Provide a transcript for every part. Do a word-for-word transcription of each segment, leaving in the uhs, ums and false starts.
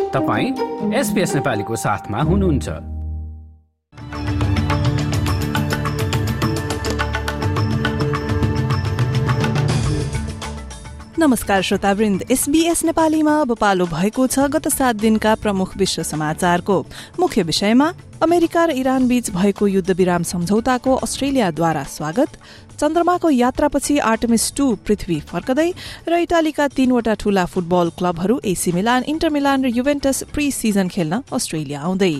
तपाईं एसपीएस नेपालीको साथमा हुनुहुन्छ। नमस्कार श्रोतावृन्द, एसबीएस नेपालीमा अब पालो भएको छ गत सात दिनका प्रमुख विश्व समाचारको। मुख्य विषयमा अमेरिका र इरान बीच भएको युद्धविराम सम्झौताको अस्ट्रेलियाद्वारा स्वागत, चन्द्रमाको यात्रापछि आर्टेमिस टू पृथ्वी फर्कदै र इटालीका तीनवटा ठूला फुटबल क्लबहरू एसी मिलान, इन्टर मिलान र युभेन्टस प्री सिजन खेल्न अस्ट्रेलिया आउँदै।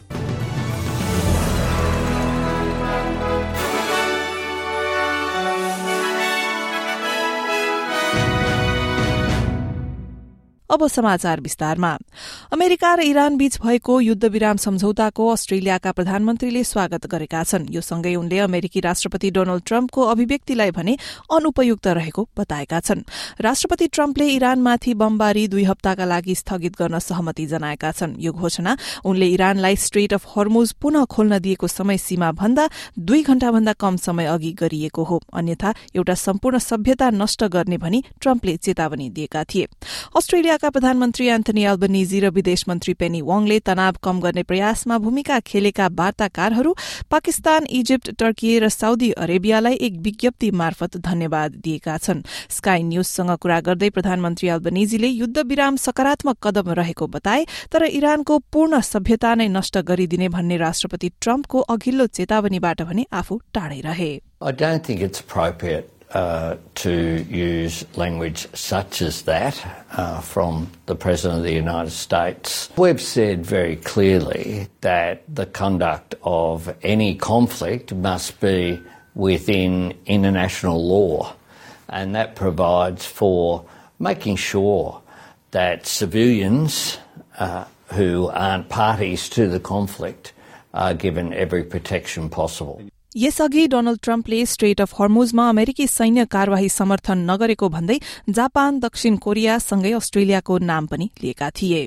अब समाचार विस्तारमा। अमेरिका र इरान बीच भएको युद्धविराम सम्झौताको अस्ट्रेलियाका प्रधानमन्त्रीले स्वागत गरेका छन्। यो सँगै उनले अमेरिकी राष्ट्रपति डोनाल्ड ट्रम्पको अभिव्यक्तिलाई भने अनुपयुक्त रहेको बताएका छन्। राष्ट्रपति ट्रम्पले इरानमाथि बमबारी दुई हप्ताका लागि स्थगित गर्न सहमति जनाएका छन्। यो घोषणा उनले इरानलाई स्ट्रेट अफ हर्मुज पुनः खोल्न दिएको समय सीमा भन्दा दुई घण्टाभन्दा कम समय अघि गरिएको हो। अन्यथा एउटा सम्पूर्ण सभ्यता नष्ट गर्ने भनी ट्रम्पले चेतावनी दिएका थिए। अस्ट्रेलिया प्रधानमन्त्री एन्थनी अल्बनीजी र विदेश मन्त्री पेनी वाङले तनाव कम गर्ने प्रयासमा भूमिका खेलेका वार्ताकारहरू पाकिस्तान, इजिप्ट, टर्की र साउदी अरेबियालाई एक विज्ञप्ति मार्फत धन्यवाद दिएका छन्। स्काई न्यूजसँग कुरा गर्दै प्रधानमन्त्री अल्बनीजीले युद्धविराम सकारात्मक कदम रहेको बताए, तर इरानको पूर्ण सभ्यता नै नष्ट गरिदिने भन्ने राष्ट्रपति ट्रम्पको अघिल्लो चेतावनीबाट भने आफू टाढै रहे। I don't think it's appropriate Uh, to use language such as that uh, from the President of the United States. We've said very clearly that the conduct of any conflict must be within international law, and that provides for making sure that civilians uh, who aren't parties to the conflict are given every protection possible. यसअघि Donald ट्रम्पले strait of हर्मुजमा अमेरिकी सैन्य कार्यवाही समर्थन नगरेको भन्दै Japan, दक्षिण कोरिया सँगै अस्ट्रेलियाको नाम पनि लिएका थिए।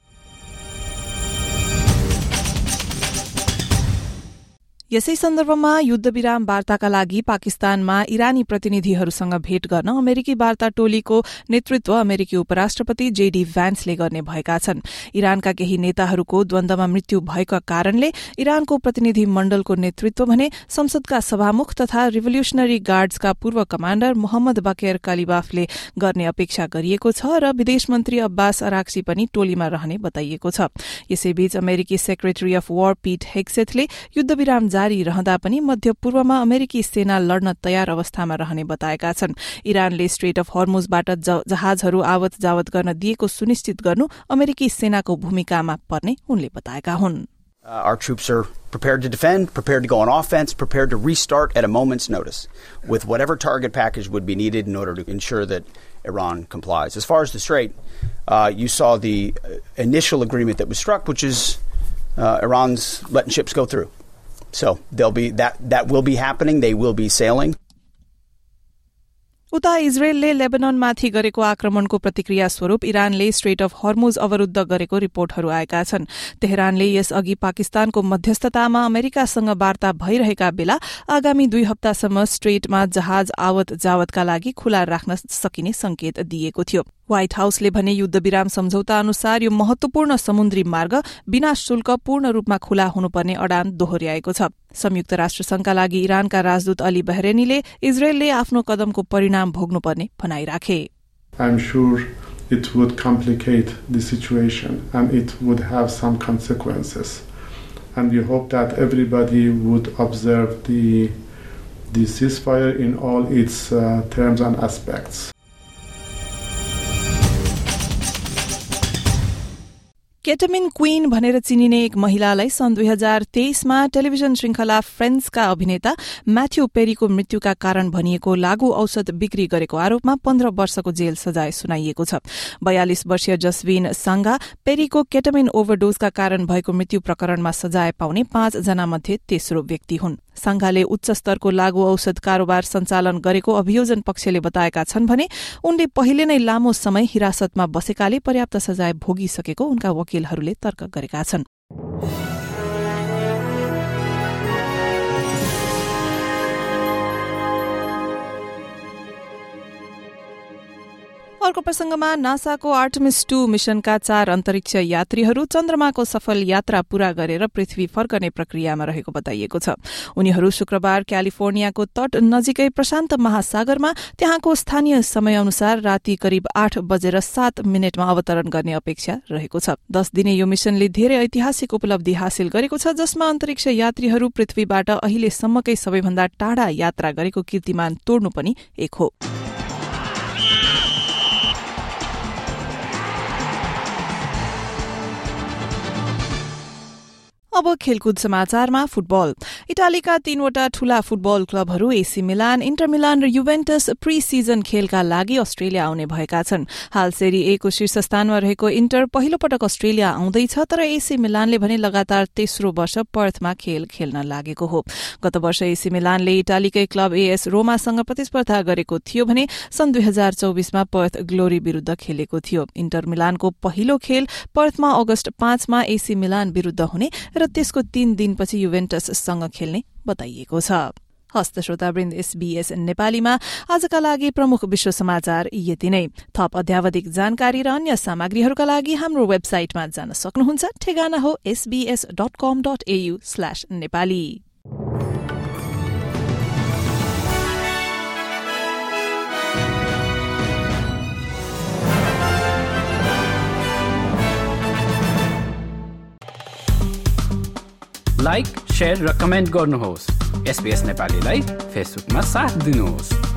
यसै सन्दर्भमा युद्धविराम वार्ताका लागि पाकिस्तानमा इरानी प्रतिनिधिहरूसँग भेट गर्न अमेरिकी वार्ता टोलीको नेतृत्व अमेरिकी उपराष्ट्रपति जेडी भ्यान्सले गर्ने भएका छन्। इरानका केही नेताहरूको द्वन्द्वमा मृत्यु भएको कारणले इरानको प्रतिनिधि मण्डलको नेतृत्व भने संसदका सभामुख तथा रिभोल्युशनरी गार्ड्सका पूर्व कमाण्डर मोहम्मद बाकेर कालिबाफले गर्ने अपेक्षा गरिएको छ र विदेश मन्त्री अब्बास अराक्ची पनि टोलीमा रहने बताइएको छ। यसैबीच अमेरिकी सेक्रेटरी अफ वार पीट हेग्सेथले युद्धविराम जारी रहँदा पनि मध्य पूर्वमा अमेरिकी सेना लड्न तयार अवस्थामा रहने बताएका छन्। इरानले स्ट्रेट अफ हर्मुजबाट जहाजहरू आवत जावत गर्न दिएको सुनिश्चित गर्नु अमेरिकी सेनाको भूमिकामा पर्ने उनले बताएका हुन्। Uh, our troops are prepared to defend, prepared to go on offense, prepared to restart at a moment's notice with whatever target package would be needed in order to ensure that Iran complies. As far as the Strait, uh, you saw the initial agreement that was struck, which is uh, Iran's letting ships go through. So they'll be that that will be happening. They will be sailing. उता इजरायलले लेबननमाथि गरेको आक्रमणको प्रतिक्रिया स्वरूप इरानले strait of हर्मुज अवरुद्ध गरेको रिपोर्टहरू आएका छन्। तेहरानले यसअघि पाकिस्तानको मध्यस्थतामा अमेरिकासँग वार्ता भइरहेका बेला आगामी दुई हप्तासम्म स्ट्रेटमा जहाज आवत जावतका लागि खुला राख्न सकिने संकेत दिएको थियो। व्हाइट हाउसले भने युद्धविराम सम्झौता अनुसार यो महत्वपूर्ण समुद्री मार्ग बिना शुल्क पूर्ण रूपमा खुला हुनुपर्ने अडान दोहोर्याएको छ। संयुक्त राष्ट्रसंघका लागि इरानका राजदूत अली बहरेनीले इजरायलले आफ्नो कदमको परिणाम भोग्नुपर्ने भनाइराखे। I'm sure it would complicate the situation and it would have some consequences. And we hope that everybody would observe the the ceasefire in all its uh, terms and aspects. Ketamine queen भनेर चिनिने एक महिलालाई सन् दुई हजार तेइसमा television श्रृंखला फ्रेन्ड्सका अभिनेता म्याथ्यू पेरीको मृत्युका कारण भनिएको लागू औषध बिक्री गरेको आरोपमा पन्ध्र वर्षको जेल सजाय सुनाइएको छ। बयालिस वर्षीय जसविन सांगा पेरीको केटमिन ओभरडोजका कारण भएको मृत्यु प्रकरणमा सजाय पाउने पाँच जना मध्ये तेस्रो व्यक्ति हुन्। सांगाले उच्च स्तरको लागू औषध कारोबार सञ्चालन गरेको अभियोजन पक्षले बताएका छन् भने उनले पहिले नै लामो समय हिरासतमा बसेकाले पर्याप्त सजाय भोगिसकेको उनका वकिलहरूले तर्क गरेका छन्। अर्को प्रसंगमा नासाको आर्टेमिस टू मिशनका चार अन्तरिक्ष यात्रीहरू चन्द्रमाको सफल यात्रा पूरा गरेर पृथ्वी फर्कने प्रक्रियामा रहेको बताइएको छ। उनीहरू शुक्रबार क्यालिफोर्नियाको तट नजिकै प्रशान्त महासागरमा त्यहाँको स्थानीय समय अनुसार राति करिब आठ बजेर सात मिनटमा अवतरण गर्ने अपेक्षा रहेको छ। दस दिने यो मिशनले धेरै ऐतिहासिक उपलब्धि हासिल गरेको छ, जसमा अन्तरिक्ष यात्रीहरू पृथ्वीबाट अहिलेसम्मकै सबैभन्दा टाढा यात्रा गरेको कीर्तिमान तोड्नु पनि एक हो। अब खेलकुद समाचारमा फुटबल। इटालीका तीनवटा ठूला फुटबल क्लबहरू एसी मिलान, इन्टर मिलान र युभेन्टस प्री सिजन खेलका लागि अस्ट्रेलिया आउने भएका छन्। हाल सेरी ए को शीर्ष स्थानमा रहेको इन्टर पहिलो पटक अस्ट्रेलिया आउँदैछ, तर एसी मिलानले भने लगातार तेस्रो वर्ष पर्थमा खेल खेल्न लागेको हो। गत वर्ष एसी मिलानले इटालीकै क्लब एएस रोमासँग प्रतिस्पर्धा गरेको थियो भने सन् दुई हजार चौबिसमा पर्थ ग्लोरी विरूद्ध खेलेको थियो। इन्टर मिलानको पहिलो खेल पर्थमा अगस्त पाँचमा एसी मिलान विरूद्ध हुने र त्यसको तीन दिनपछि युभेन्टससँग खेल्ने बताइएको छ। हस्त श्रोतावृन्द, एसबीएस नेपालीमा आजका लागि प्रमुख विश्व समाचार यति नै। थप अध्यावधिक जानकारी र अन्य सामग्रीहरूका लागि हाम्रो वेबसाइटमा जान सक्नुहुन्छ। ठेगाना हो SBS dot com dot AU slash Nepali. Like, share र कमेन्ट गर्नुहोस्। एसबीएस नेपालीलाई फेसबुकमा साथ दिनुहोस्।